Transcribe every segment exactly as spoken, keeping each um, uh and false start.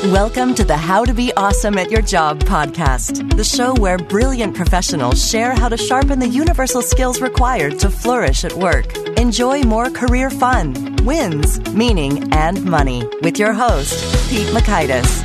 Welcome to the How to Be Awesome at Your Job podcast, the show where brilliant professionals share how to sharpen the universal skills required to flourish at work. Enjoy more career fun, wins, meaning, and money with your host, Pete Mockaitis.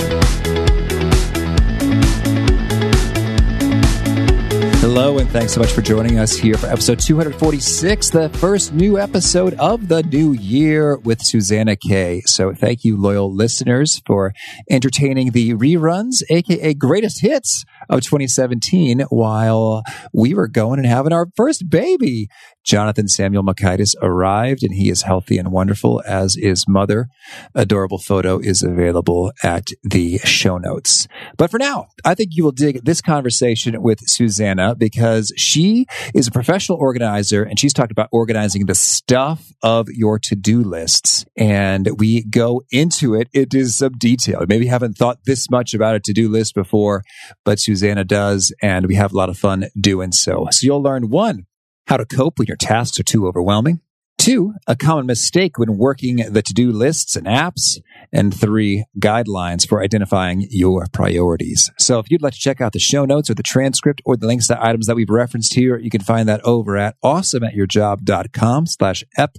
Hello, and thanks so much for joining us here for episode two forty-six, the first new episode of the new year with Susanna K. So thank you, loyal listeners, for entertaining the reruns, aka greatest hits of twenty seventeen, while we were going and having our first baby. Jonathan Samuel Mockaitis arrived, and he is healthy and wonderful, as is mother. Adorable photo is available at the show notes. But for now, I think you will dig this conversation with Susanna, because she is a professional organizer, and she's talked about organizing the stuff of your to-do lists. And we go into it into some detail. Maybe you haven't thought this much about a to-do list before, but Susanna does, and we have a lot of fun doing so. So you'll learn, one, how to cope when your tasks are too overwhelming. Two, a common mistake when working the to-do lists and apps. And three, guidelines for identifying your priorities. So if you'd like to check out the show notes or the transcript or the links to items that we've referenced here, you can find that over at awesomeatyourjob.com slash ep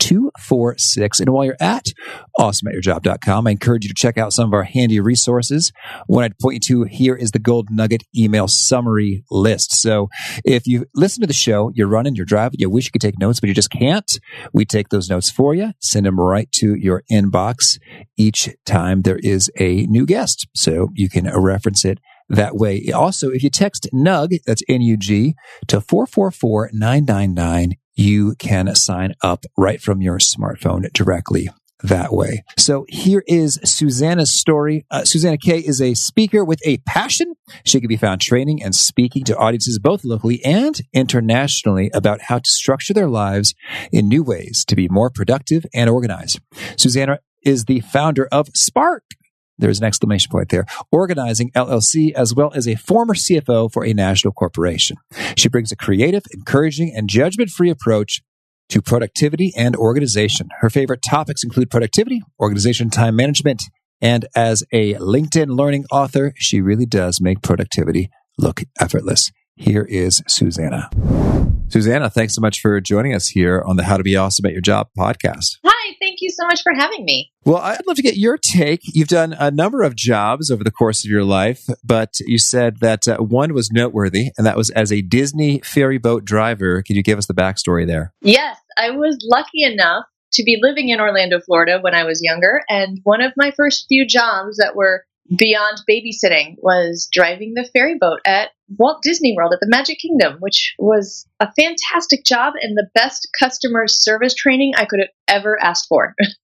246. And while you're at awesomeatyourjob.com, I encourage you to check out some of our handy resources. One I'd point you to here is the Gold Nugget email summary list. So if you listen to the show, you're running, you're driving, you wish you could take notes, but you just can't, we take those notes for you, send them right to your inbox each time there is a new guest. So you can reference it that way. Also, if you text NUG, that's N U G, to four four four nine nine nine, you can sign up right from your smartphone directly that way. So here is Susanna's story. Uh, Susanna K is a speaker with a passion. She can be found training and speaking to audiences both locally and internationally about how to structure their lives in new ways to be more productive and organized. Susanna is the founder of Spark. There's an exclamation point there. Organizing L L C, as well as a former C F O for a national corporation. She brings a creative, encouraging, and judgment-free approach to productivity and organization. Her favorite topics include productivity, organization, time management, and as a LinkedIn learning author, she really does make productivity look effortless. Here is Susanna. Susanna, thanks so much for joining us here on the How to Be Awesome at Your Job podcast. Hi, thank you so much for having me. Well, I'd love to get your take. You've done a number of jobs over the course of your life, but you said that uh, one was noteworthy, and that was as a Disney ferry boat driver. Can you give us the backstory there? Yes, I was lucky enough to be living in Orlando, Florida when I was younger, and one of my first few jobs that were beyond babysitting was driving the ferry boat at Walt Disney World at the Magic Kingdom, which was a fantastic job and the best customer service training I could have ever asked for.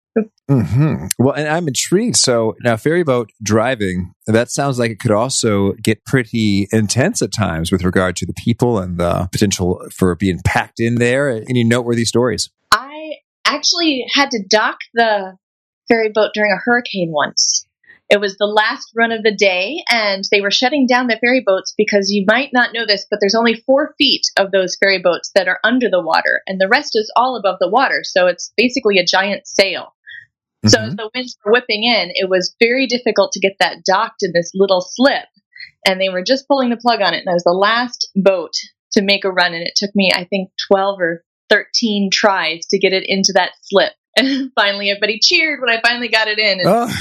Mm-hmm. Well, and I'm intrigued. So now ferry boat driving, that sounds like it could also get pretty intense at times with regard to the people and the potential for being packed in there. Any noteworthy stories? I actually had to dock the ferry boat during a hurricane once. It was the last run of the day, and they were shutting down the ferry boats because you might not know this, but there's only four feet of those ferry boats that are under the water, and the rest is all above the water. So it's basically a giant sail. Mm-hmm. So as the winds were whipping in, it was very difficult to get that docked in this little slip, and they were just pulling the plug on it. And I was the last boat to make a run, and it took me, I think, twelve or thirteen tries to get it into that slip. And finally, everybody cheered when I finally got it in. And oh.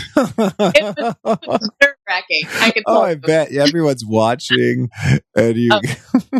it was, it was nerve-wracking. I could. Oh, I bet. Yeah, everyone's watching. And you... oh.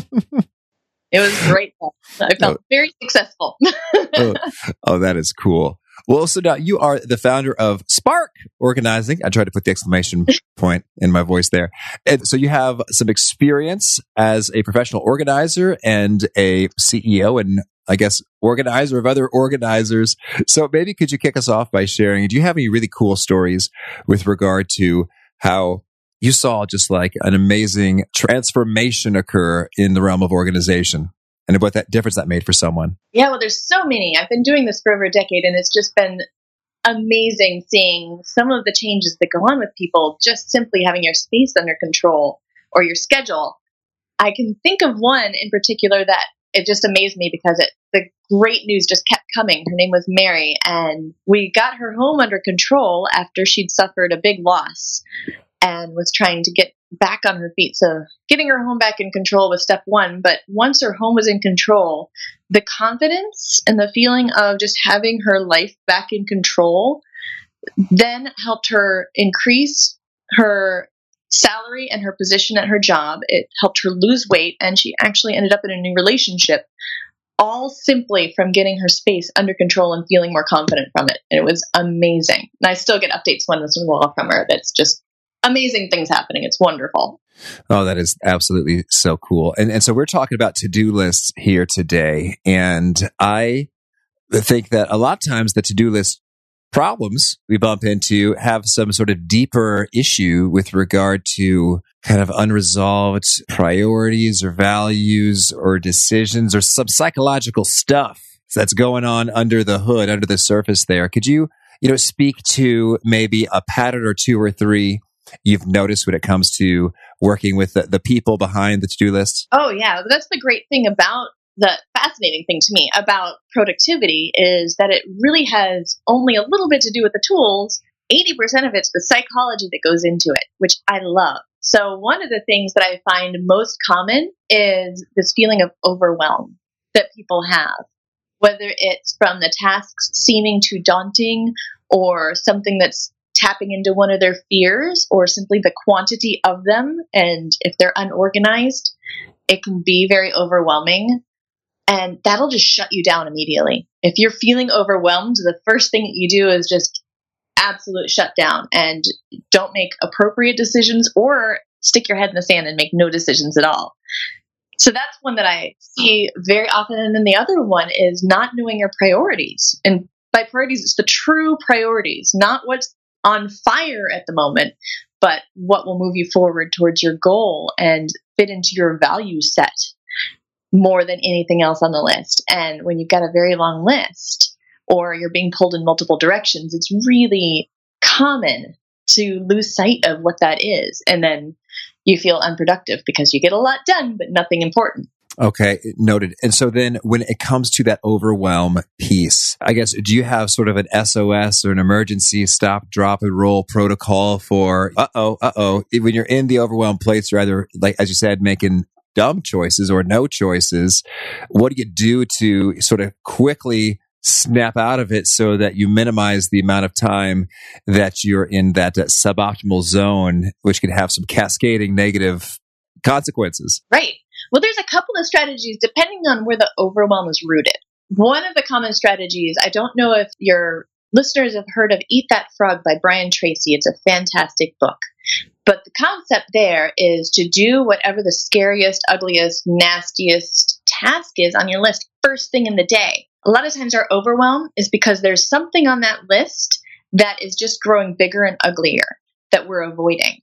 It was great. I felt oh. very successful. oh. oh, that is cool. Well, so now you are the founder of Spark Organizing. I tried to put the exclamation point in my voice there. And so you have some experience as a professional organizer and a C E O and I guess organizer of other organizers. So maybe could you kick us off by sharing, do you have any really cool stories with regard to how you saw just like an amazing transformation occur in the realm of organization and what that difference that made for someone? Yeah, well, there's so many. I've been doing this for over a decade, and it's just been amazing seeing some of the changes that go on with people, just simply having your space under control or your schedule. I can think of one in particular that it just amazed me because it, the great news just kept coming. Her name was Mary, and we got her home under control after she'd suffered a big loss and was trying to get back on her feet. So getting her home back in control was step one. But once her home was in control, the confidence and the feeling of just having her life back in control then helped her increase her salary and her position at her job. It helped her lose weight, and she actually ended up in a new relationship, all simply from getting her space under control and feeling more confident from it. And it was amazing. And I still get updates once in a while from her. That's just amazing things happening. It's wonderful. Oh, that is absolutely so cool. And and so we're talking about to-do lists here today. And I think that a lot of times the to-do list problems we bump into have some sort of deeper issue with regard to kind of unresolved priorities or values or decisions or some psychological stuff that's going on under the hood, under the surface there. Could you, you know, speak to maybe a pattern or two or three you've noticed when it comes to working with the, the people behind the to-do list? Oh, yeah. That's the great thing about the fascinating thing to me about productivity is that it really has only a little bit to do with the tools. eighty percent of it's the psychology that goes into it, which I love. So one of the things that I find most common is this feeling of overwhelm that people have, whether it's from the tasks seeming too daunting or something that's tapping into one of their fears or simply the quantity of them. And if they're unorganized, it can be very overwhelming. And that'll just shut you down immediately. If you're feeling overwhelmed, the first thing that you do is just absolute shutdown and don't make appropriate decisions or stick your head in the sand and make no decisions at all. So that's one that I see very often. And then the other one is not knowing your priorities. And by priorities, it's the true priorities, not what's on fire at the moment, but what will move you forward towards your goal and fit into your value set more than anything else on the list. And when you've got a very long list or you're being pulled in multiple directions, it's really common to lose sight of what that is. And then you feel unproductive because you get a lot done, but nothing important. Okay, noted. And so then when it comes to that overwhelm piece, I guess, do you have sort of an S O S or an emergency stop, drop, and roll protocol for, uh-oh, uh-oh, when you're in the overwhelmed place, you're either, like, as you said, making dumb choices or no choices. What do you do to sort of quickly snap out of it so that you minimize the amount of time that you're in that uh, suboptimal zone, which can have some cascading negative consequences? Right. Well, there's a couple of strategies depending on where the overwhelm is rooted. One of the common strategies, I don't know if your listeners have heard of Eat That Frog by Brian Tracy. It's a fantastic book. But the concept there is to do whatever the scariest, ugliest, nastiest task is on your list first thing in the day. A lot of times our overwhelm is because there's something on that list that is just growing bigger and uglier that we're avoiding.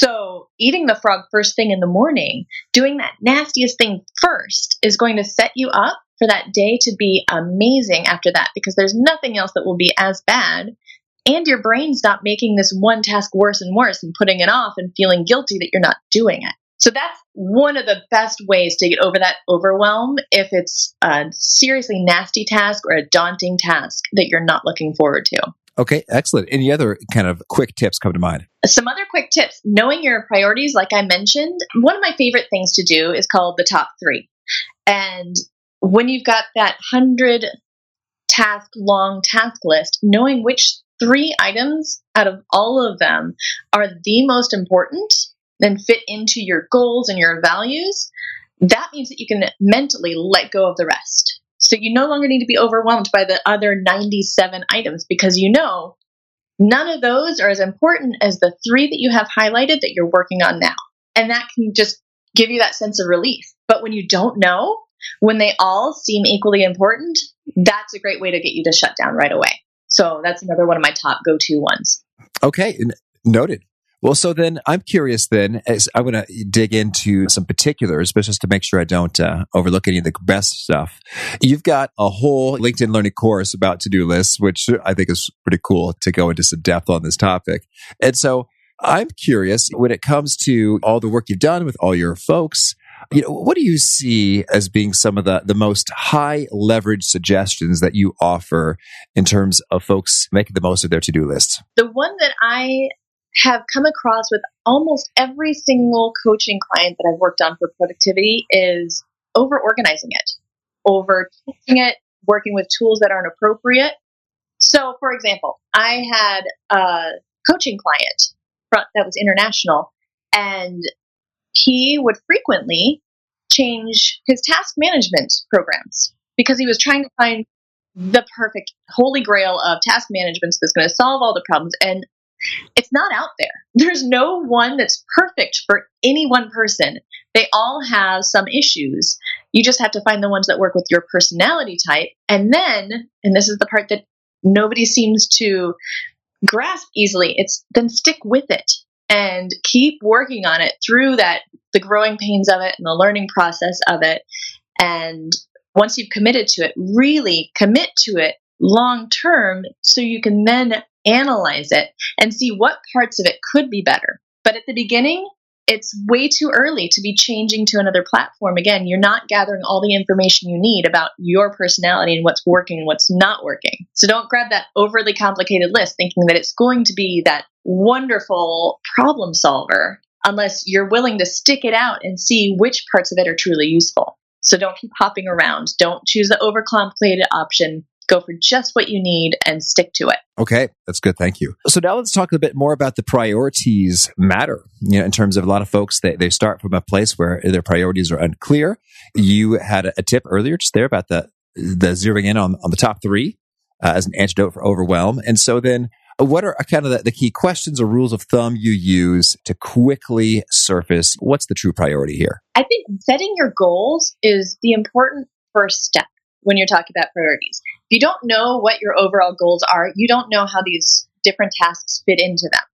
So eating the frog first thing in the morning, doing that nastiest thing first is going to set you up for that day to be amazing after that, because there's nothing else that will be as bad. And your brain's not making this one task worse and worse and putting it off and feeling guilty that you're not doing it. So that's one of the best ways to get over that overwhelm if it's a seriously nasty task or a daunting task that you're not looking forward to. Okay, excellent. Any other kind of quick tips come to mind? Some other quick tips. Knowing your priorities, like I mentioned, one of my favorite things to do is called the top three. And when you've got that hundred task long task list, knowing which three items out of all of them are the most important, then fit into your goals and your values, that means that you can mentally let go of the rest. So you no longer need to be overwhelmed by the other ninety-seven items because you know none of those are as important as the three that you have highlighted that you're working on now. And that can just give you that sense of relief. But when you don't know, when they all seem equally important, that's a great way to get you to shut down right away. So that's another one of my top go-to ones. Okay, n- noted. Well, so then I'm curious then, as I'm going to dig into some particulars, but just to make sure I don't uh, overlook any of the best stuff. You've got a whole LinkedIn Learning course about to-do lists, which I think is pretty cool to go into some depth on this topic. And so I'm curious, when it comes to all the work you've done with all your folks, You know, what do you see as being some of the, the most high leverage suggestions that you offer in terms of folks making the most of their to-do lists? The one that I have come across with almost every single coaching client that I've worked on for productivity is over-organizing it, over-testing it, working with tools that aren't appropriate. So, for example, I had a coaching client that was international, and he would frequently change his task management programs because he was trying to find the perfect holy grail of task management that's going to solve all the problems. And it's not out there. There's no one that's perfect for any one person. They all have some issues. You just have to find the ones that work with your personality type. And then, and this is the part that nobody seems to grasp easily, it's then stick with it and keep working on it through that, the growing pains of it and the learning process of it. And once you've committed to it, really commit to it long term so you can then analyze it and see what parts of it could be better. But at the beginning, it's way too early to be changing to another platform. Again, you're not gathering all the information you need about your personality and what's working and what's not working. So don't grab that overly complicated list thinking that it's going to be that wonderful problem solver unless you're willing to stick it out and see which parts of it are truly useful. So don't keep hopping around. Don't choose the overcomplicated option. Go for just what you need and stick to it. Okay, that's good. Thank you. So now let's talk a bit more about the priorities matter. You know, in terms of a lot of folks, they, they start from a place where their priorities are unclear. You had a, a tip earlier just there about the the zeroing in on, on the top three uh, as an antidote for overwhelm. And so then what are kind of the, the key questions or rules of thumb you use to quickly surface what's the true priority here? I think setting your goals is the important first step when you're talking about priorities. If you don't know what your overall goals are, you don't know how these different tasks fit into them.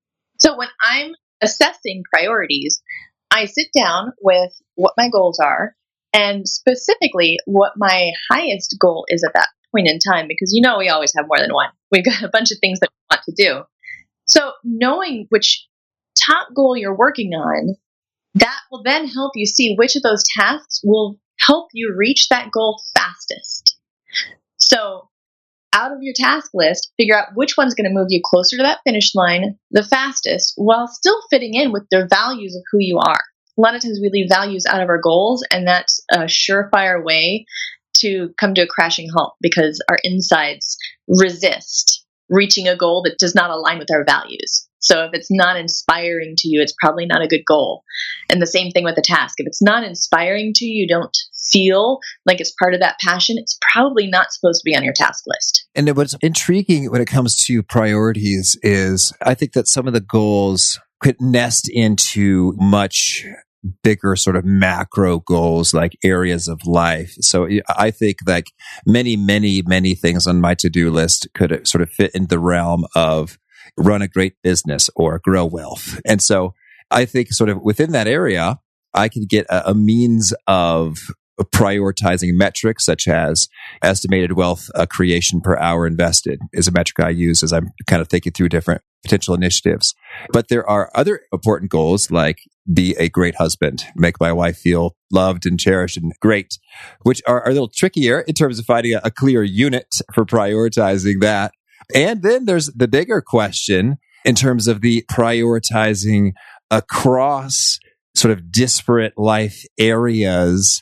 So when I'm assessing priorities, I sit down with what my goals are and specifically what my highest goal is at that point in time, because you know we always have more than one. We've got a bunch of things that we want to do. So knowing which top goal you're working on, that will then help you see which of those tasks will help you reach that goal fastest. So out of your task list, figure out which one's going to move you closer to that finish line the fastest while still fitting in with the values of who you are. A lot of times we leave values out of our goals, and that's a surefire way to come to a crashing halt because our insides resist reaching a goal that does not align with our values. So if it's not inspiring to you, it's probably not a good goal. And the same thing with a task. If it's not inspiring to you, you don't feel like it's part of that passion, it's probably not supposed to be on your task list. And what's intriguing when it comes to priorities is I think that some of the goals could nest into much bigger sort of macro goals like areas of life. So I think like many, many, many things on my to-do list could sort of fit in the realm of run a great business or grow wealth. And so I think sort of within that area, I can get a, a means of prioritizing metrics such as estimated wealth uh, creation per hour invested is a metric I use as I'm kind of thinking through different potential initiatives. But there are other important goals like be a great husband, make my wife feel loved and cherished and great, which are, are a little trickier in terms of finding a, a clear unit for prioritizing that. And then there's the bigger question in terms of the prioritizing across sort of disparate life areas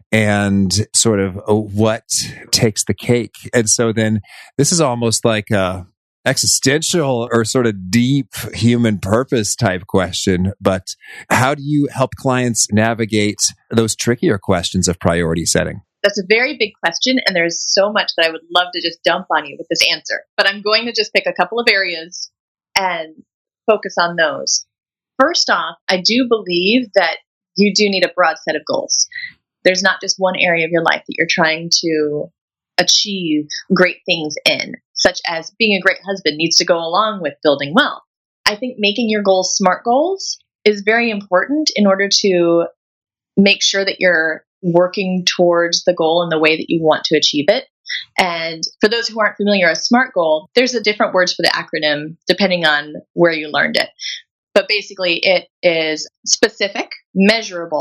and sort of what takes the cake. And so then this is almost like a existential or sort of deep human purpose type question. But how do you help clients navigate those trickier questions of priority setting? That's a very big question, and there's so much that I would love to just dump on you with this answer. But I'm going to just pick a couple of areas and focus on those. First off, I do believe that you do need a broad set of goals. There's not just one area of your life that you're trying to achieve great things in, such as being a great husband needs to go along with building wealth. I think making your goals SMART goals is very important in order to make sure that you're working towards the goal in the way that you want to achieve it. And for those who aren't familiar, a SMART goal, there's a different words for the acronym depending on where you learned it. But basically it is specific, measurable,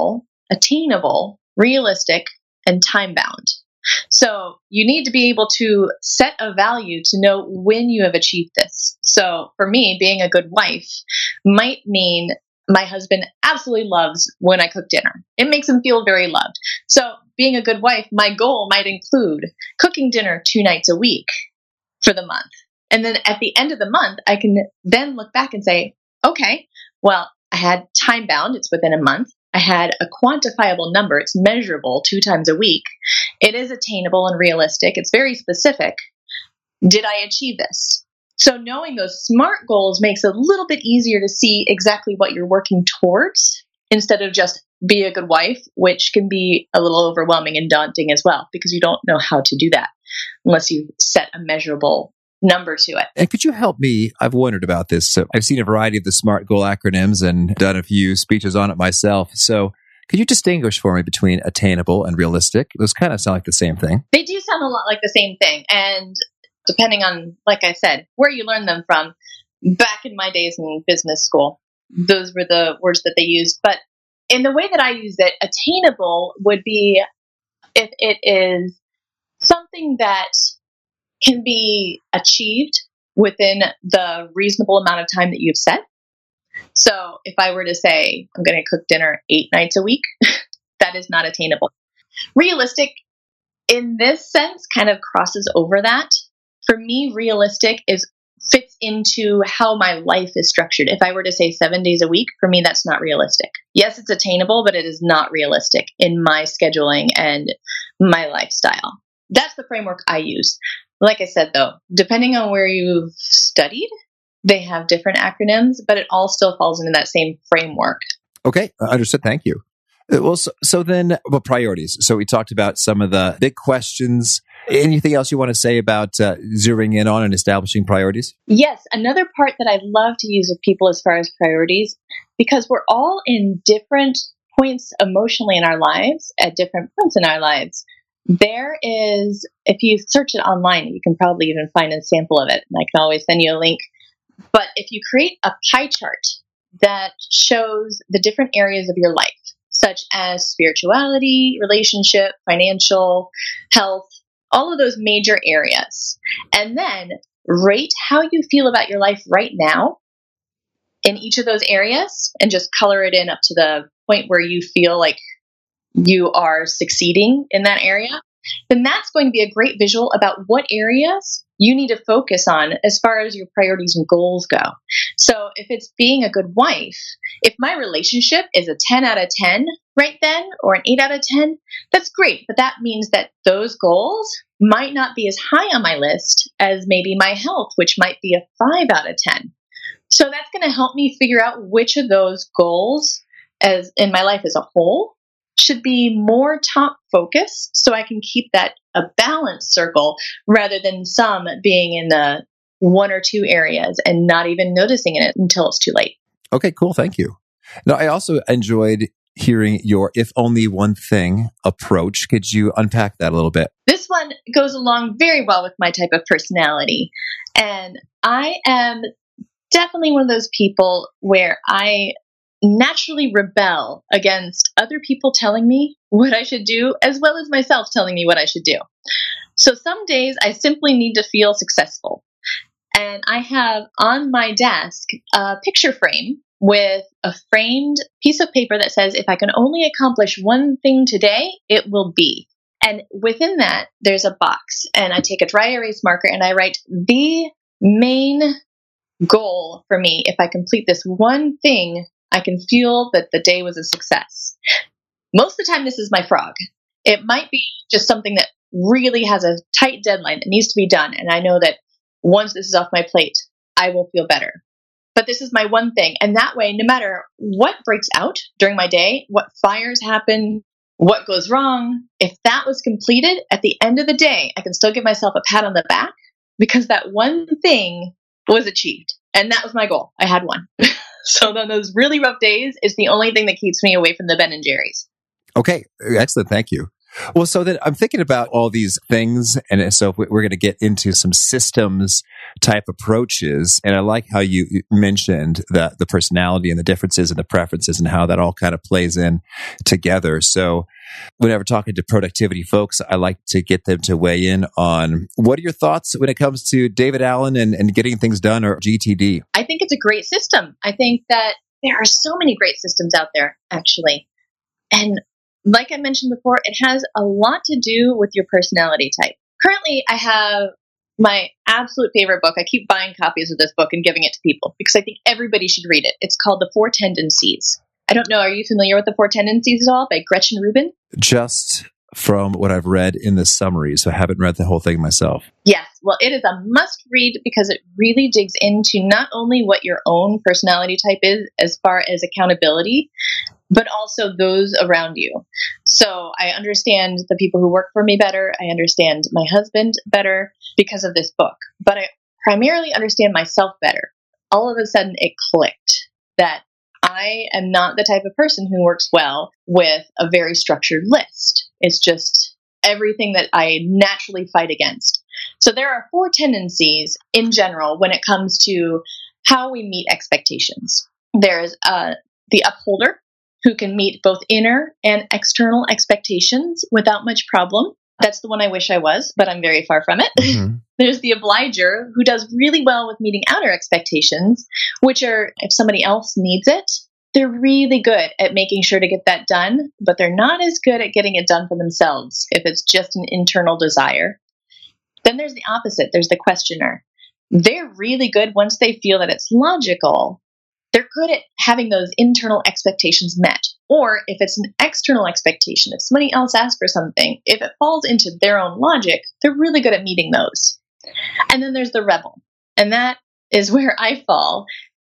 attainable, realistic, and time bound. So you need to be able to set a value to know when you have achieved this. So for me, being a good wife might mean my husband absolutely loves when I cook dinner. It makes him feel very loved. So being a good wife, my goal might include cooking dinner two nights a week for the month. And then at the end of the month, I can then look back and say, okay, well, I had time bound. It's within a month. I had a quantifiable number. It's measurable two times a week. It is attainable and realistic. It's very specific. Did I achieve this? So knowing those SMART goals makes it a little bit easier to see exactly what you're working towards instead of just be a good wife, which can be a little overwhelming and daunting as well because you don't know how to do that unless you set a measurable number to it. And could you help me? I've wondered about this. So I've seen a variety of the SMART goal acronyms and done a few speeches on it myself. So could you distinguish for me between attainable and realistic? Those kind of sound like the same thing. They do sound a lot like the same thing. And depending on, like I said, where you learn them from, back in my days in business school, those were the words that they used. But in the way that I use it, attainable would be if it is something that can be achieved within the reasonable amount of time that you've set. So if I were to say, I'm going to cook dinner eight nights a week, that is not attainable. Realistic, in this sense, kind of crosses over that. For me, realistic is fits into how my life is structured. If I were to say seven days a week, for me, that's not realistic. Yes, it's attainable, but it is not realistic in my scheduling and my lifestyle. That's the framework I use. Like I said, though, depending on where you've studied, they have different acronyms, but it all still falls into that same framework. Okay, understood. Thank you. Well, so, so then, well, priorities. So we talked about some of the big questions. Anything else you want to say about uh, zeroing in on and establishing priorities? Yes, another part that I love to use with people as far as priorities, because we're all in different points emotionally in our lives, at different points in our lives. There is, if you search it online, you can probably even find a sample of it, and I can always send you a link. But if you create a pie chart that shows the different areas of your life, such as spirituality, relationship, financial, health, all of those major areas, and then rate how you feel about your life right now in each of those areas, and just color it in up to the point where you feel like you are succeeding in that area, then that's going to be a great visual about what areas you need to focus on as far as your priorities and goals go. So if it's being a good wife, if my relationship is a ten out of ten right then, or an eight out of ten, that's great. But that means that those goals might not be as high on my list as maybe my health, which might be a five out of ten. So that's going to help me figure out which of those goals as in my life as a whole should be more top focus, so I can keep that a balanced circle rather than some being in the one or two areas and not even noticing it until it's too late. Okay, cool. Thank you. Now, I also enjoyed hearing your if only one thing approach. Could you unpack that a little bit? This one goes along very well with my type of personality. And I am definitely one of those people where I naturally rebel against other people telling me what I should do, as well as myself telling me what I should do. So some days I simply need to feel successful. And I have on my desk a picture frame with a framed piece of paper that says, if I can only accomplish one thing today, it will be. And within that, there's a box. And I take a dry erase marker and I write the main goal for me. If I complete this one thing, I can feel that the day was a success. Most of the time, this is my frog. It might be just something that really has a tight deadline that needs to be done. And I know that once this is off my plate, I will feel better. But this is my one thing. And that way, no matter what breaks out during my day, what fires happen, what goes wrong, if that was completed at the end of the day, I can still give myself a pat on the back because that one thing was achieved. And that was my goal. I had one. So on those really rough days, it's the only thing that keeps me away from the Ben and Jerry's. Okay, excellent. Thank you. Well, so then I'm thinking about all these things. And so we're going to get into some systems type approaches. And I like how you mentioned the, the personality and the differences and the preferences and how that all kind of plays in together. So whenever talking to productivity folks, I like to get them to weigh in on what are your thoughts when it comes to David Allen and, and getting things done, or G T D? I think it's a great system. I think that there are so many great systems out there, actually. And like I mentioned before, it has a lot to do with your personality type. Currently, I have my absolute favorite book. I keep buying copies of this book and giving it to people because I think everybody should read it. It's called The Four Tendencies. I don't know, are you familiar with The Four Tendencies at all by Gretchen Rubin? Just from what I've read in the summary, so I haven't read the whole thing myself. Yes, well, it is a must read because it really digs into not only what your own personality type is as far as accountability, but also those around you. So I understand the people who work for me better. I understand my husband better because of this book, but I primarily understand myself better. All of a sudden it clicked that I am not the type of person who works well with a very structured list. It's just everything that I naturally fight against. So there are four tendencies in general when it comes to how we meet expectations. There's uh, the upholder, who can meet both inner and external expectations without much problem. That's the one I wish I was, but I'm very far from it. Mm-hmm. There's the obliger, who does really well with meeting outer expectations, which are, if somebody else needs it, they're really good at making sure to get that done, but they're not as good at getting it done for themselves if it's just an internal desire. Then there's the opposite. There's the questioner. They're really good once they feel that it's logical. They're good at having those internal expectations met. Or if it's an external expectation, if somebody else asks for something, if it falls into their own logic, they're really good at meeting those. And then there's the rebel. And that is where I fall.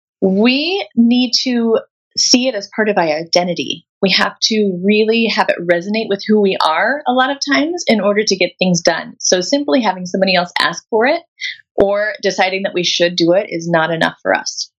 We need to see it as part of our identity. We have to really have it resonate with who we are a lot of times in order to get things done. So simply having somebody else ask for it or deciding that we should do it is not enough for us.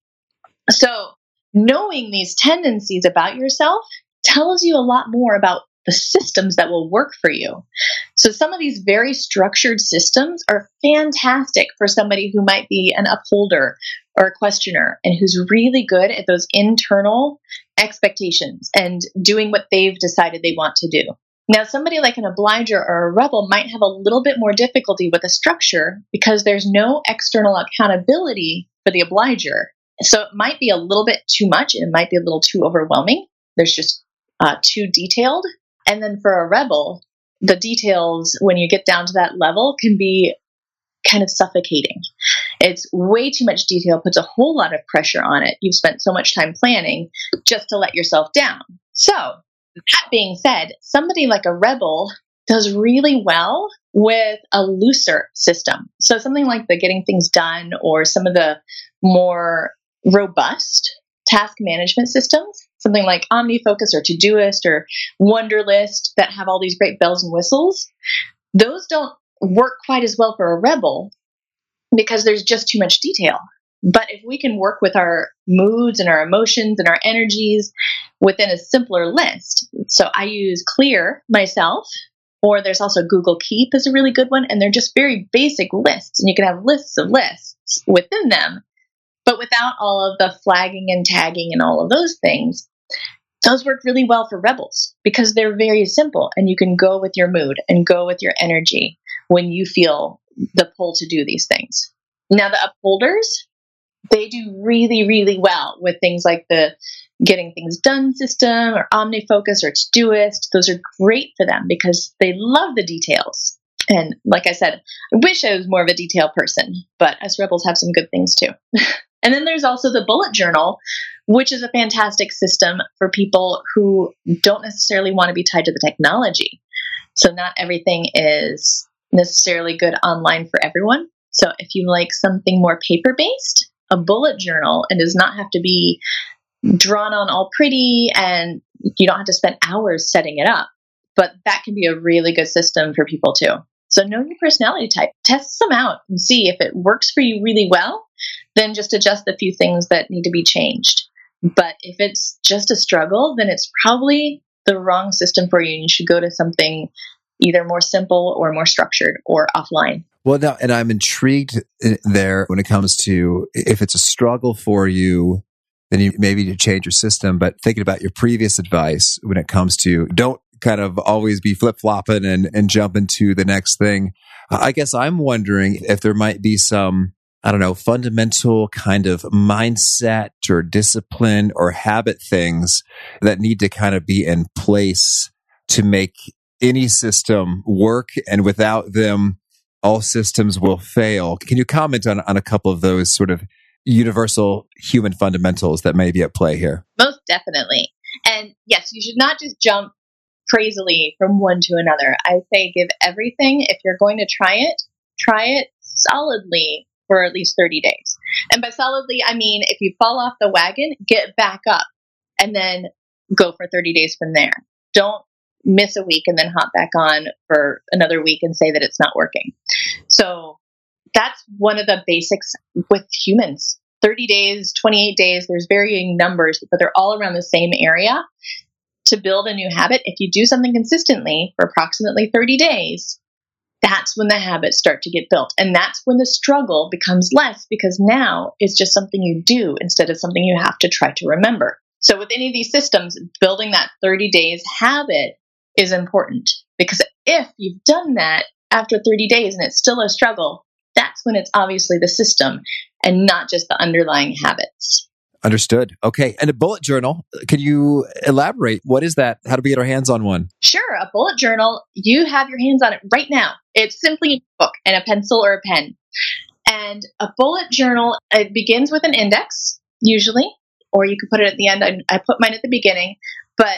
So knowing these tendencies about yourself tells you a lot more about the systems that will work for you. So some of these very structured systems are fantastic for somebody who might be an upholder or a questioner and who's really good at those internal expectations and doing what they've decided they want to do. Now, somebody like an obliger or a rebel might have a little bit more difficulty with a structure because there's no external accountability for the obliger. So it might be a little bit too much. It might be a little too overwhelming. There's just uh, too detailed. And then for a rebel, the details, when you get down to that level, can be kind of suffocating. It's way too much detail, puts a whole lot of pressure on it. You've spent so much time planning just to let yourself down. So that being said, somebody like a rebel does really well with a looser system. So something like the getting things done or some of the more robust task management systems, something like OmniFocus or Todoist or Wunderlist that have all these great bells and whistles, those don't work quite as well for a rebel because there's just too much detail. But if we can work with our moods and our emotions and our energies within a simpler list, so I use Clear myself, or there's also Google Keep is a really good one, and they're just very basic lists, and you can have lists of lists within them, but without all of the flagging and tagging and all of those things. Those work really well for rebels because they're very simple, and you can go with your mood and go with your energy when you feel the pull to do these things. Now, the upholders, they do really, really well with things like the Getting Things Done system or OmniFocus or Todoist. Those are great for them because they love the details. And like I said, I wish I was more of a detail person, but us rebels have some good things too. And then there's also the bullet journal, which is a fantastic system for people who don't necessarily want to be tied to the technology. So not everything is necessarily good online for everyone. So if you like something more paper-based, a bullet journal, and does not have to be drawn on all pretty, and you don't have to spend hours setting it up. But that can be a really good system for people too. So know your personality type, test them out and see if it works for you really well, then just adjust the few things that need to be changed. But if it's just a struggle, then it's probably the wrong system for you. And you should go to something either more simple or more structured or offline. Well, now, and I'm intrigued there when it comes to if it's a struggle for you, then you maybe you change your system. But thinking about your previous advice when it comes to don't kind of always be flip flopping and, and jump into the next thing. I guess I'm wondering if there might be some, I don't know, fundamental kind of mindset or discipline or habit things that need to kind of be in place to make any system work. And without them, all systems will fail. Can you comment on, on a couple of those sort of universal human fundamentals that may be at play here? Most definitely. And yes, you should not just jump crazily from one to another. I say give everything. If you're going to try it, try it solidly for at least thirty days. And by solidly, I mean, if you fall off the wagon, get back up and then go for thirty days from there. Don't miss a week and then hop back on for another week and say that it's not working. So that's one of the basics with humans. thirty days, twenty-eight days, there's varying numbers, but they're all around the same area. To build a new habit, if you do something consistently for approximately thirty days, that's when the habits start to get built. And that's when the struggle becomes less, because now it's just something you do instead of something you have to try to remember. So with any of these systems, building that thirty days habit is important, because if you've done that after thirty days and it's still a struggle, that's when it's obviously the system and not just the underlying habits. Understood. Okay. And a bullet journal, can you elaborate? What is that? How do we get our hands on one? Sure. A bullet journal, you have your hands on it right now. It's simply a book and a pencil or a pen. And a bullet journal, it begins with an index, usually, or you could put it at the end. I, I put mine at the beginning, but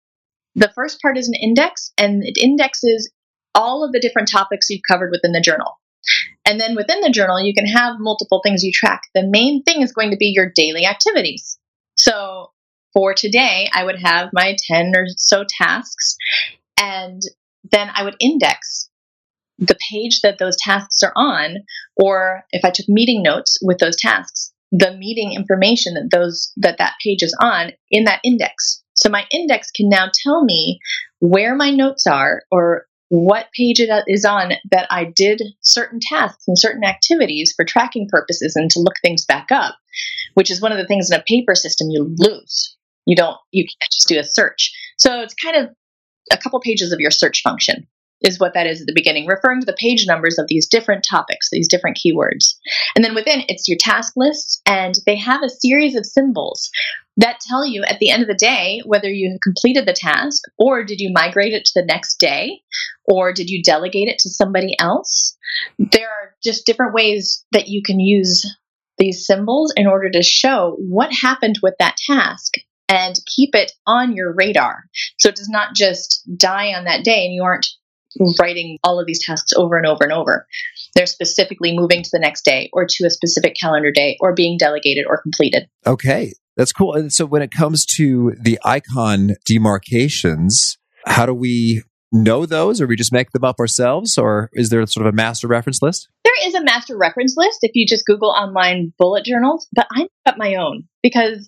the first part is an index, and it indexes all of the different topics you've covered within the journal. And then within the journal, you can have multiple things you track. The main thing is going to be your daily activities. So for today, I would have my ten or so tasks, and then I would index the page that those tasks are on, or if I took meeting notes with those tasks, the meeting information that those that that page is on in that index. So my index can now tell me where my notes are, or what page it is on that I did certain tasks and certain activities for tracking purposes and to look things back up, which is one of the things in a paper system you lose. You don't, you can't just do a search. So it's kind of a couple pages of your search function is what that is at the beginning, referring to the page numbers of these different topics, these different keywords. And then within, it's your task lists, and they have a series of symbols that tell you at the end of the day whether you completed the task, or did you migrate it to the next day, or did you delegate it to somebody else. There are just different ways that you can use these symbols in order to show what happened with that task and keep it on your radar. So it does not just die on that day and you aren't writing all of these tasks over and over and over. They're specifically moving to the next day or to a specific calendar day or being delegated or completed. Okay, that's cool. And so when it comes to the icon demarcations, how do we know those, or we just make them up ourselves, or is there sort of a master reference list? There is a master reference list if you just Google online bullet journals, but I make up my own because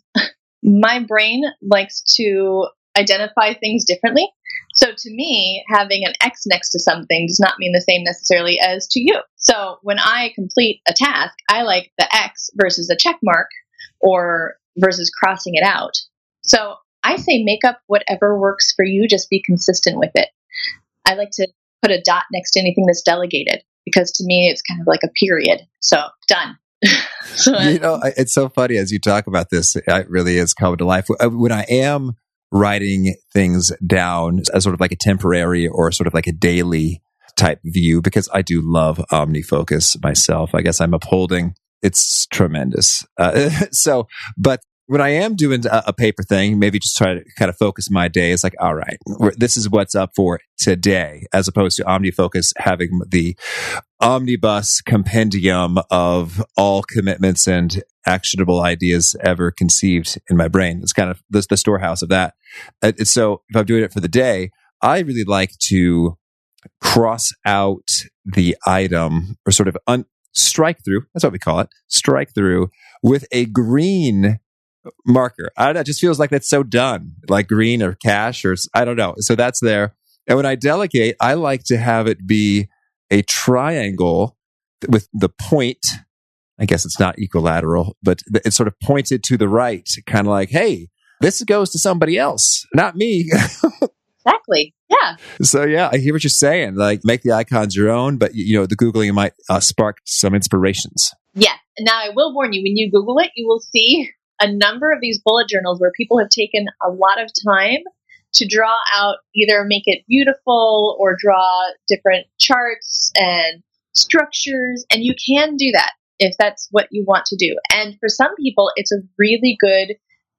my brain likes to identify things differently. So to me, having an X next to something does not mean the same necessarily as to you. So when I complete a task, I like the X versus a check mark or versus crossing it out. So I say make up whatever works for you, just be consistent with it. I like to put a dot next to anything that's delegated because to me, it's kind of like a period. So done. So, you know, it's so funny as you talk about this, it really is coming to life. When I am writing things down as sort of like a temporary or sort of like a daily type view, because I do love OmniFocus myself. I guess I'm upholding. It's tremendous. Uh, so, but when I am doing a, a paper thing, maybe just try to kind of focus my day. It's like, all right, this is what's up for today, as opposed to OmniFocus having the omnibus compendium of all commitments and actionable ideas ever conceived in my brain. It's kind of the, the storehouse of that. Uh, so if I'm doing it for the day, I really like to cross out the item or sort of un- strike through. That's what we call it. Strike through with a green marker. I don't know. It just feels like that's so done, like green or cash or I don't know. So that's there. And when I delegate, I like to have it be a triangle with the point. I guess it's not equilateral, but it's sort of pointed to the right, kind of like, hey, this goes to somebody else, not me. Exactly. Yeah. So yeah, I hear what you're saying. Like, make the icons your own, but you know, the Googling might uh, spark some inspirations. Yeah. Now I will warn you, when you Google it, you will see a number of these bullet journals where people have taken a lot of time to draw out, either make it beautiful or draw different charts and structures. And you can do that if that's what you want to do. And for some people, it's a really good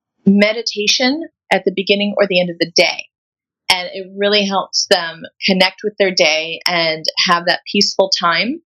meditation at the beginning or the end of the day. And it really helps them connect with their day and have that peaceful time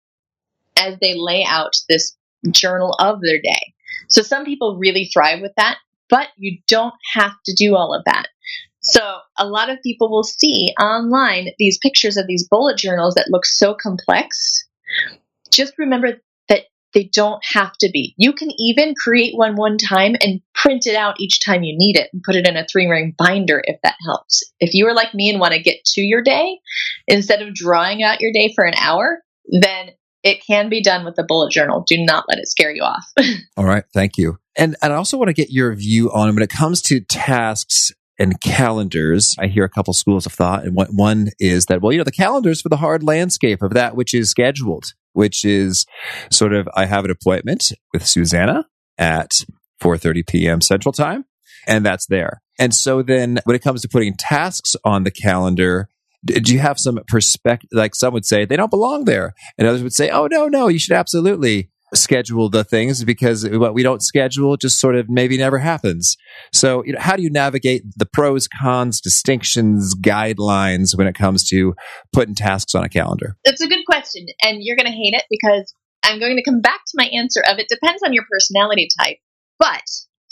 as they lay out this journal of their day. So some people really thrive with that, but you don't have to do all of that. So a lot of people will see online these pictures of these bullet journals that look so complex. Just remember that they don't have to be. You can even create one one time and print it out each time you need it and put it in a three-ring binder if that helps. If you are like me and want to get to your day, instead of drawing out your day for an hour, then it can be done with a bullet journal. Do not let it scare you off. All right. Thank you. And, and I also want to get your view on when it comes to tasks and calendars. I hear a couple schools of thought. And one is that, well, you know, the calendar is for the hard landscape of that which is scheduled, which is sort of, I have an appointment with Susanna at four thirty p.m. Central Time, and that's there. And so then when it comes to putting tasks on the calendar, do you have some perspective? Like, some would say they don't belong there, and others would say, oh, no, no, you should absolutely schedule the things, because what we don't schedule just sort of maybe never happens. So, you know, how do you navigate the pros, cons, distinctions, guidelines when it comes to putting tasks on a calendar? That's a good question, and you're going to hate it because I'm going to come back to my answer of it depends on your personality type. But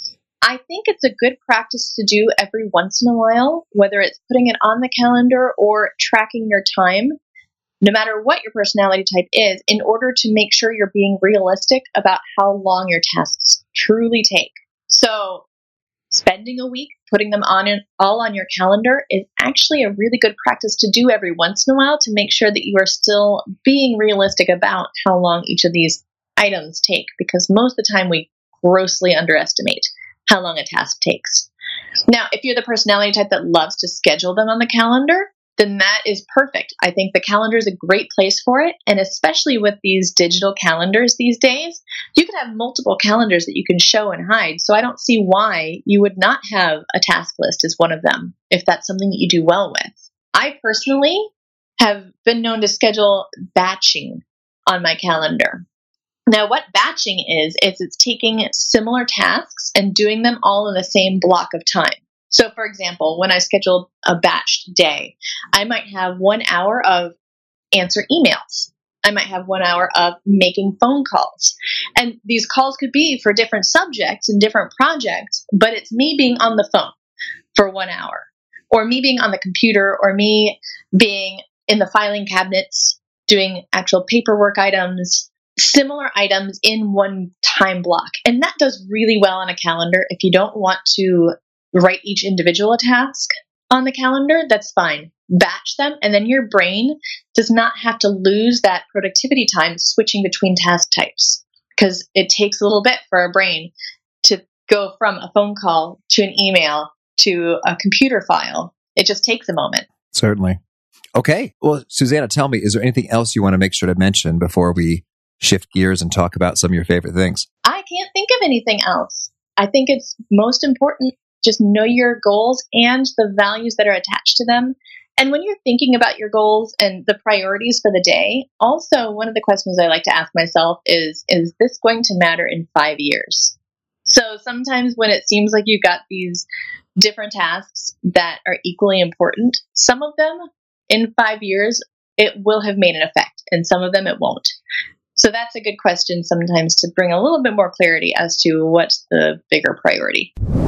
I think it's a good practice to do every once in a while, whether it's putting it on the calendar or tracking your time, no matter what your personality type is, in order to make sure you're being realistic about how long your tasks truly take. So spending a week putting them on in, all on your calendar is actually a really good practice to do every once in a while to make sure that you are still being realistic about how long each of these items take, because most of the time we grossly underestimate how long a task takes. Now, if you're the personality type that loves to schedule them on the calendar, then that is perfect. I think the calendar is a great place for it. And especially with these digital calendars these days, you can have multiple calendars that you can show and hide. So I don't see why you would not have a task list as one of them, if that's something that you do well with. I personally have been known to schedule batching on my calendar. Now, what batching is, is it's taking similar tasks and doing them all in the same block of time. So, for example, when I scheduled a batched day, I might have one hour of answer emails. I might have one hour of making phone calls. And these calls could be for different subjects and different projects, but it's me being on the phone for one hour, or me being on the computer, or me being in the filing cabinets doing actual paperwork items, similar items in one time block. And that does really well on a calendar. If you don't want to write each individual task on the calendar, that's fine. Batch them, and then your brain does not have to lose that productivity time switching between task types, because it takes a little bit for our brain to go from a phone call to an email to a computer file. It just takes a moment. Certainly. Okay. Well, Susanna, tell me, is there anything else you want to make sure to mention before we shift gears and talk about some of your favorite things? I can't think of anything else. I think it's most important, just know your goals and the values that are attached to them. And when you're thinking about your goals and the priorities for the day, also one of the questions I like to ask myself is, is this going to matter in five years? So sometimes when it seems like you've got these different tasks that are equally important, some of them in five years, it will have made an effect, and some of them it won't. So that's a good question sometimes to bring a little bit more clarity as to what's the bigger priority.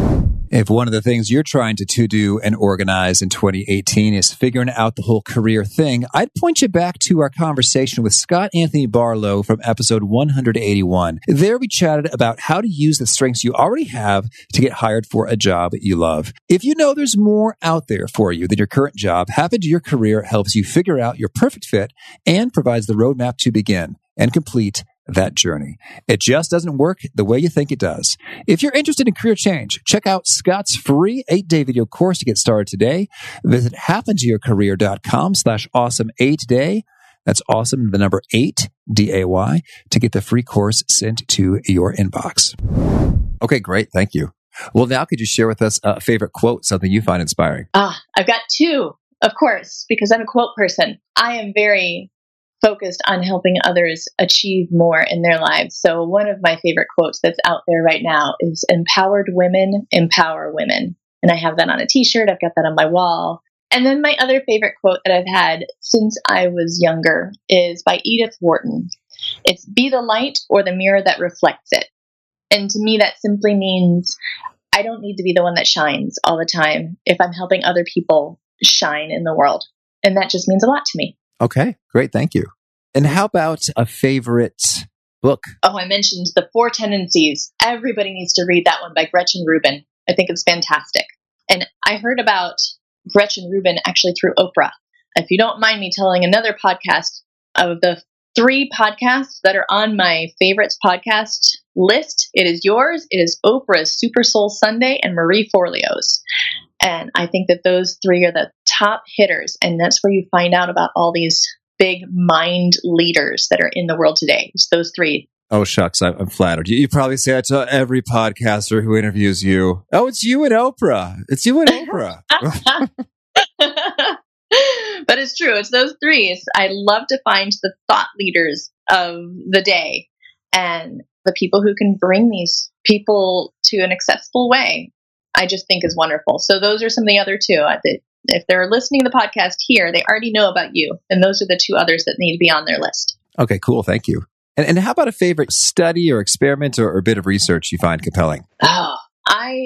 If one of the things you're trying to to-do and organize in twenty eighteen is figuring out the whole career thing, I'd point you back to our conversation with Scott Anthony Barlow from episode one eighty-one. There we chatted about how to use the strengths you already have to get hired for a job you love. If you know there's more out there for you than your current job, Half Into Your Career helps you figure out your perfect fit and provides the roadmap to begin and complete that journey. It just doesn't work the way you think it does. If you're interested in career change, check out Scott's free eight-day video course to get started today. Visit halfintoyourcareer.com slash awesome eight day. That's awesome, the number eight, D A Y, to get the free course sent to your inbox. Okay, great. Thank you. Well, now could you share with us a favorite quote, something you find inspiring? Ah, I've got two, of course, because I'm a quote person. I am very focused on helping others achieve more in their lives. So one of my favorite quotes that's out there right now is empowered women empower women. And I have that on a t-shirt. I've got that on my wall. And then my other favorite quote that I've had since I was younger is by Edith Wharton. It's be the light or the mirror that reflects it. And to me, that simply means I don't need to be the one that shines all the time if I'm helping other people shine in the world. And that just means a lot to me. Okay, great. Thank you. And how about a favorite book? Oh, I mentioned The Four Tendencies. Everybody needs to read that one by Gretchen Rubin. I think it's fantastic. And I heard about Gretchen Rubin actually through Oprah. If you don't mind me telling another podcast of the three podcasts that are on my favorites podcast list, it is yours, it is Oprah's Super Soul Sunday, and Marie Forleo's. And I think that those three are the top hitters. And that's where you find out about all these big mind leaders that are in the world today. It's those three. Oh, shucks. I'm flattered. You, you probably say that to every podcaster who interviews you. Oh, it's you and Oprah. It's you and Oprah. But it's true. It's those three. I love to find the thought leaders of the day and the people who can bring these people to an accessible way. I just think is wonderful. So those are some of the other two. If they're listening to the podcast here, they already know about you. And those are the two others that need to be on their list. Okay, cool. Thank you. And, and how about a favorite study or experiment or, or bit of research you find compelling? Oh, I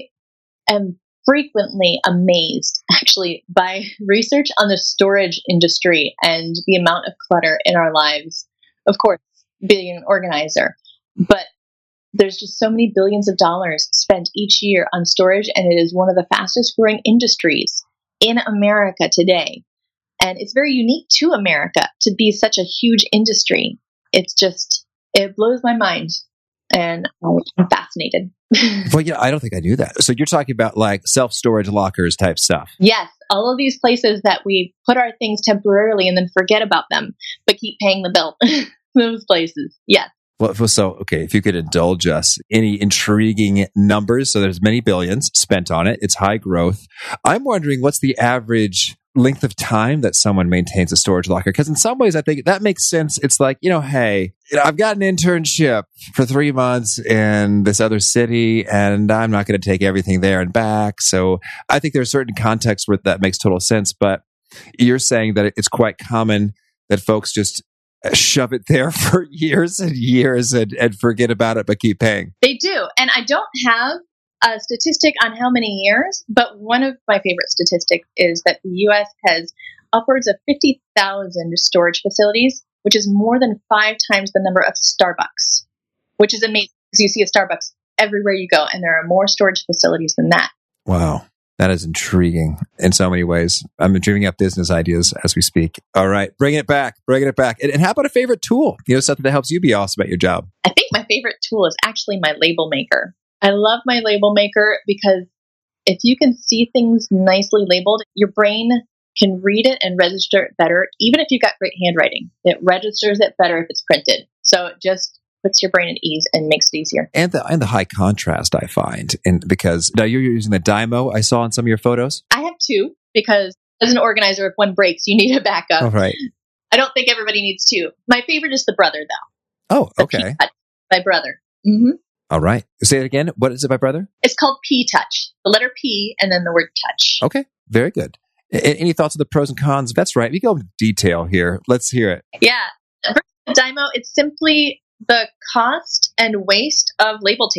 am frequently amazed, actually, by research on the storage industry and the amount of clutter in our lives. Of course, being an organizer, but there's just so many billions of dollars spent each year on storage, and it is one of the fastest growing industries in America today. And it's very unique to America to be such a huge industry. It's just, it blows my mind, and I'm fascinated. Well, yeah, I don't think I knew that. So you're talking about like self-storage lockers type stuff. Yes. All of these places that we put our things temporarily and then forget about them, but keep paying the bill. Those places. Yes. Well, so, okay, if you could indulge us, any intriguing numbers? So there's many billions spent on it. It's high growth. I'm wondering what's the average length of time that someone maintains a storage locker? Because in some ways, I think that makes sense. It's like, you know, hey, you know, I've got an internship for three months in this other city, and I'm not going to take everything there and back. So I think there's certain contexts where that makes total sense. But you're saying that it's quite common that folks just shove it there for years and years and, and forget about it, but keep paying. They do. And I don't have a statistic on how many years, but one of my favorite statistics is that the U S has upwards of fifty thousand storage facilities, which is more than five times the number of Starbucks, which is amazing because you see a Starbucks everywhere you go, and there are more storage facilities than that. Wow. That is intriguing in so many ways. I'm dreaming up business ideas as we speak. All right. Bringing it back. Bringing it back. And, and how about a favorite tool? You know, something that helps you be awesome at your job. I think my favorite tool is actually my label maker. I love my label maker because if you can see things nicely labeled, your brain can read it and register it better. Even if you've got great handwriting, it registers it better if it's printed. So it just puts your brain at ease and makes it easier. And the and the high contrast, I find, and because now you're using the Dymo I saw in some of your photos. I have two because as an organizer, if one breaks, you need a backup. Oh, right. I don't think everybody needs two. My favorite is the Brother, though. Oh, okay. My Brother. Mm-hmm. All right. Say it again. What is it, my Brother? It's called P Touch. The letter P and then the word touch. Okay. Very good. A- any thoughts on the pros and cons? That's right. We go into detail here. Let's hear it. Yeah. Dymo, it's simply the cost and waste of label tape.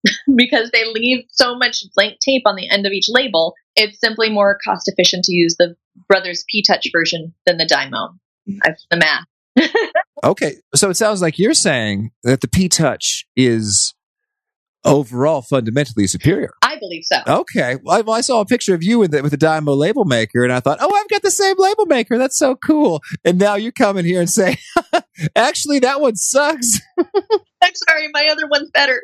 because they leave so much blank tape on the end of each label. It's simply more cost efficient to use the Brothers P-Touch version than the Dymo. I've done the math. Okay, so it sounds like you're saying that the P-Touch is overall fundamentally superior. I believe so. Okay. Well, I, I saw a picture of you with the, with the Dymo label maker, and I thought, oh, I've got the same label maker. That's so cool. And now you come in here and say, actually, that one sucks. I'm sorry, my other one's better.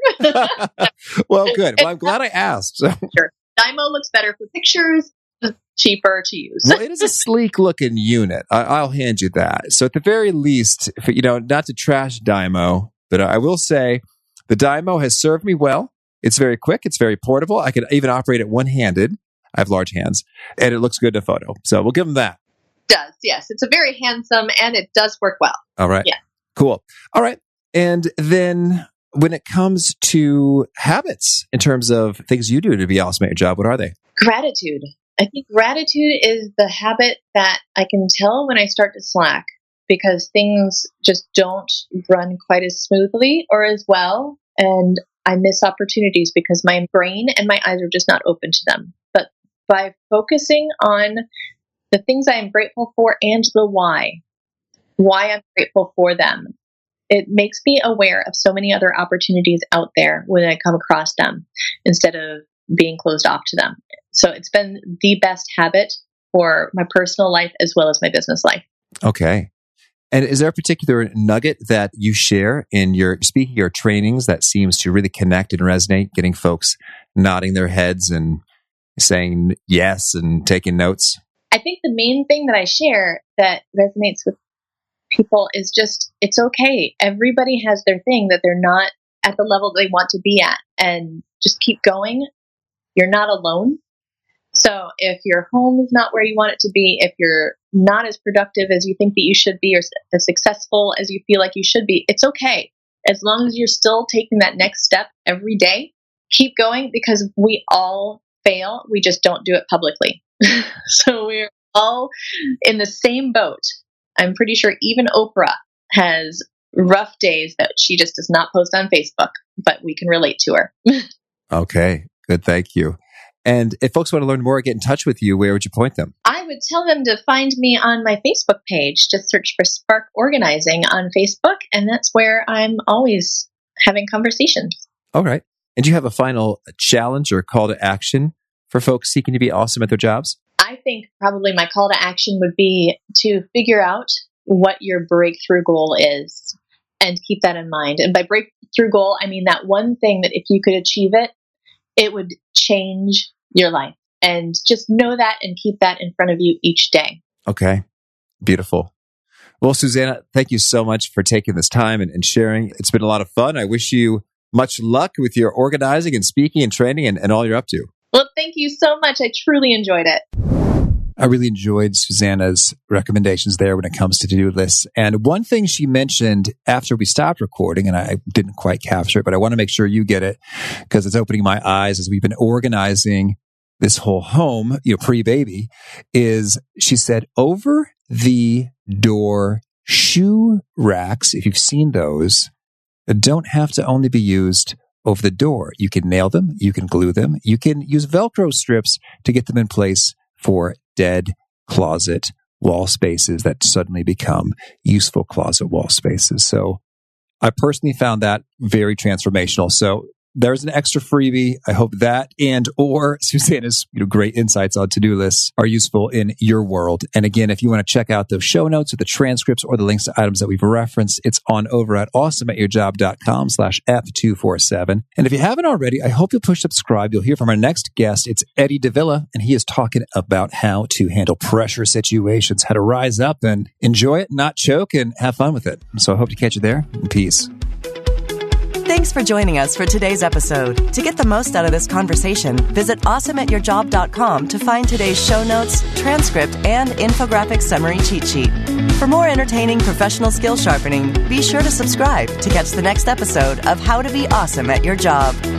Well, good. Well, I'm glad I asked. So. Sure. Dymo looks better for pictures, cheaper to use. Well, it is a sleek looking unit. I, I'll hand you that. So at the very least, if, you know, not to trash Dymo, but I will say, the Dymo has served me well. It's very quick. It's very portable. I can even operate it one-handed. I have large hands. And it looks good in a photo. So we'll give them that. It does, yes. It's a very handsome and it does work well. All right. Yeah. Cool. All right. And then when it comes to habits, in terms of things you do to be awesome at your job, what are they? Gratitude. I think gratitude is the habit that I can tell when I start to slack, because things just don't run quite as smoothly or as well. And I miss opportunities because my brain and my eyes are just not open to them. But by focusing on the things I am grateful for and the why, why I'm grateful for them, it makes me aware of so many other opportunities out there when I come across them instead of being closed off to them. So it's been the best habit for my personal life as well as my business life. Okay. And is there a particular nugget that you share in your speaking or trainings that seems to really connect and resonate, getting folks nodding their heads and saying yes and taking notes? I think the main thing that I share that resonates with people is just, it's okay. Everybody has their thing that they're not at the level they want to be at, and just keep going. You're not alone. So if your home is not where you want it to be, if you're not as productive as you think that you should be, or as successful as you feel like you should be, it's okay. As long as you're still taking that next step every day, keep going, because we all fail. We just don't do it publicly. So we're all in the same boat. I'm pretty sure even Oprah has rough days that she just does not post on Facebook, but we can relate to her. Okay, good. Thank you. And if folks want to learn more or get in touch with you, where would you point them? I would tell them to find me on my Facebook page. Just search for Spark Organizing on Facebook, and that's where I'm always having conversations. All right. And do you have a final challenge or call to action for folks seeking to be awesome at their jobs? I think probably my call to action would be to figure out what your breakthrough goal is and keep that in mind. And by breakthrough goal, I mean that one thing that if you could achieve it, it would change your life. And just know that and keep that in front of you each day. Okay. Beautiful. Well, Susanna, thank you so much for taking this time and, and sharing. It's been a lot of fun. I wish you much luck with your organizing and speaking and training and, and all you're up to. Well, thank you so much. I truly enjoyed it. I really enjoyed Susanna's recommendations there when it comes to to-do lists. And one thing she mentioned after we stopped recording, and I didn't quite capture it, but I want to make sure you get it because it's opening my eyes as we've been organizing this whole home, you know, pre-baby, is she said over the door shoe racks, if you've seen those, don't have to only be used over the door. You can nail them, you can glue them, you can use Velcro strips to get them in place for dead closet wall spaces that suddenly become useful closet wall spaces. So I personally found that very transformational. So there's an extra freebie. I hope that and or Susanna's you know, great insights on to-do lists are useful in your world. And again, if you want to check out those show notes or the transcripts or the links to items that we've referenced, it's on over at awesomeatyourjob.com slash F247. And if you haven't already, I hope you'll push subscribe. You'll hear from our next guest. It's Eddie Davila, and he is talking about how to handle pressure situations, how to rise up and enjoy it, not choke, and have fun with it. So I hope to catch you there. Peace. Thanks for joining us for today's episode. To get the most out of this conversation, visit awesome at your job dot com to find today's show notes, transcript, and infographic summary cheat sheet. For more entertaining professional skill sharpening, be sure to subscribe to catch the next episode of How to Be Awesome at Your Job.